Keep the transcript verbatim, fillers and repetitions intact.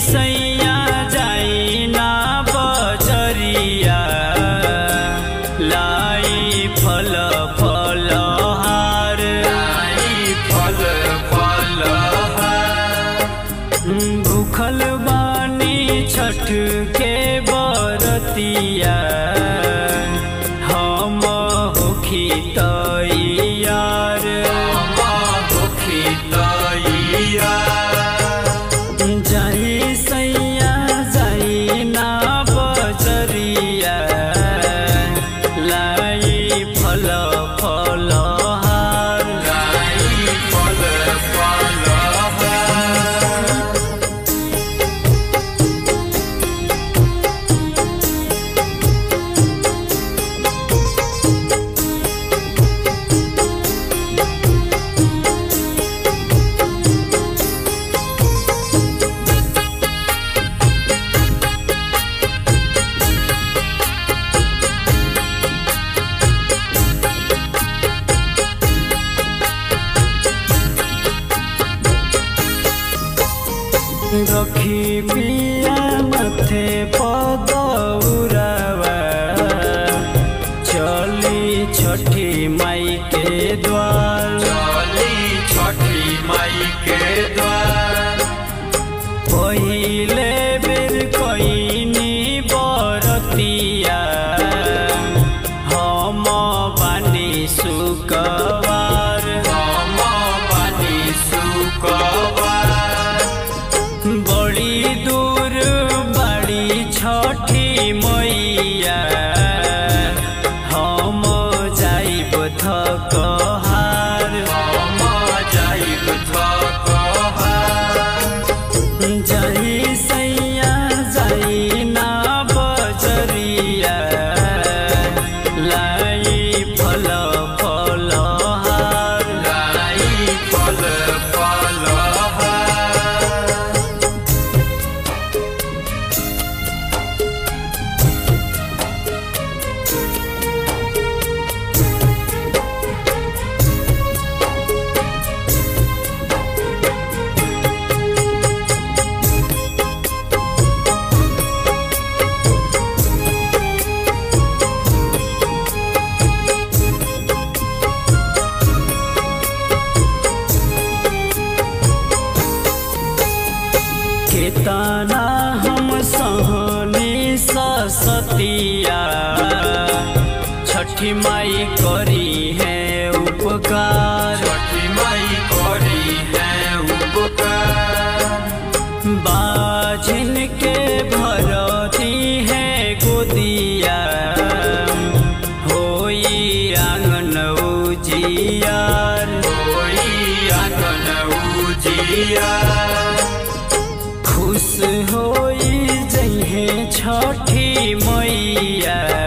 सैया जाई ना बजरिया लाई फल फल हार लाई फल फल हार भूखल बानी छठ के बरतिया हम होखी तैयार हम होखी तैयार जाई सैया जाई ना बजरिया लाई फल फल हार लाई फल फल हार रखी पिया मथे पदौरावा चली छठी माई के द्वार चली छठी माई के द्वार पहिले बेर कईनी बरतिया हम बानी सुकवार हम बानी सुकवार बड़ी दूर बड़ी छठी मैया हम जाइब थकहार हम जाइब थकहार जाई सैया जाई ना बजरिया लाई फल फल हार लाई फल फल हार केतना हम सहनी सतिया छठी माई करी है उपकार छठी माई करी है उपकार बाझिन के भरती है गोदिया होई आंगन उजियार होई आंगन उजियार खुश होई जइहे छठी मैया